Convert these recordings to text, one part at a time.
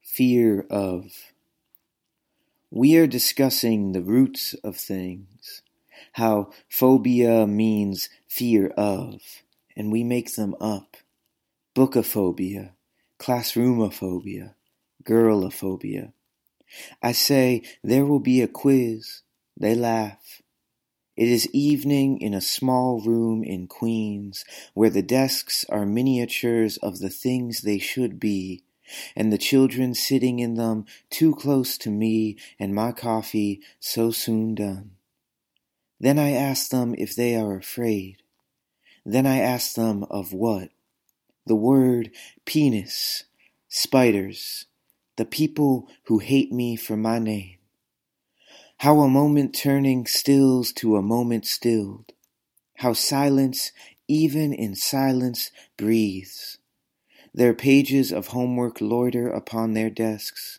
Fear of. We are discussing the roots of things, how phobia means fear of, and we make them up. Bookophobia, classroomophobia, girlophobia. I say there will be a quiz. They laugh. It is evening in a small room in Queens, where the desks are miniatures of the things they should be, and the children sitting in them too close to me and my coffee so soon done. Then I ask them if they are afraid. Then I ask them of what? The word penis, spiders, the people who hate me for my name. How a moment turning stills to a moment stilled. How silence, even in silence, breathes. Their pages of homework loiter upon their desks.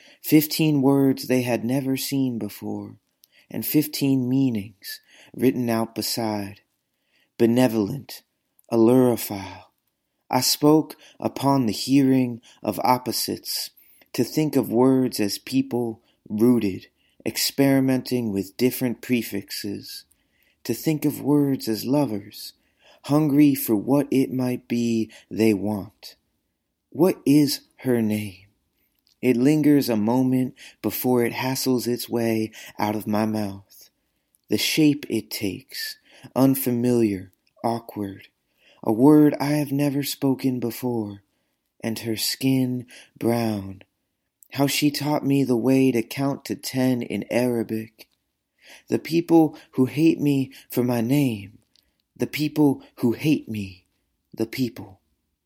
15 words they had never seen before, and 15 meanings written out beside. Benevolent, allurophile. I spoke upon the hearing of opposites, to think of words as people rooted, experimenting with different prefixes, to think of words as lovers, hungry for what it might be they want. What is her name? It lingers a moment before it hassles its way out of my mouth. The shape it takes, unfamiliar, awkward, a word I have never spoken before, and her skin brown. How she taught me the way to count to 10 in Arabic. The people who hate me for my name. The people who hate me. The people.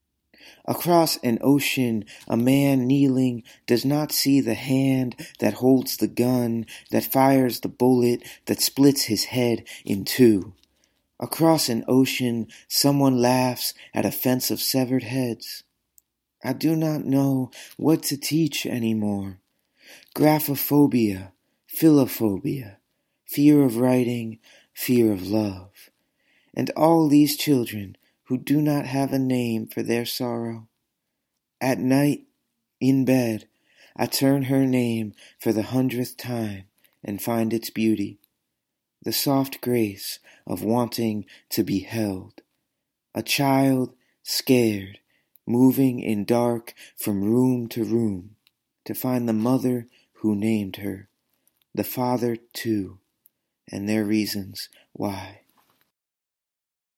Across an ocean, a man kneeling does not see the hand that holds the gun, that fires the bullet, that splits his head in two. Across an ocean, someone laughs at a fence of severed heads. I do not know what to teach anymore. Graphophobia, philophobia, fear of writing, fear of love. And all these children who do not have a name for their sorrow. At night, in bed, I turn her name for the 100th time and find its beauty. The soft grace of wanting to be held. A child scared, moving in dark from room to room, to find the mother who named her, the father too, and their reasons why.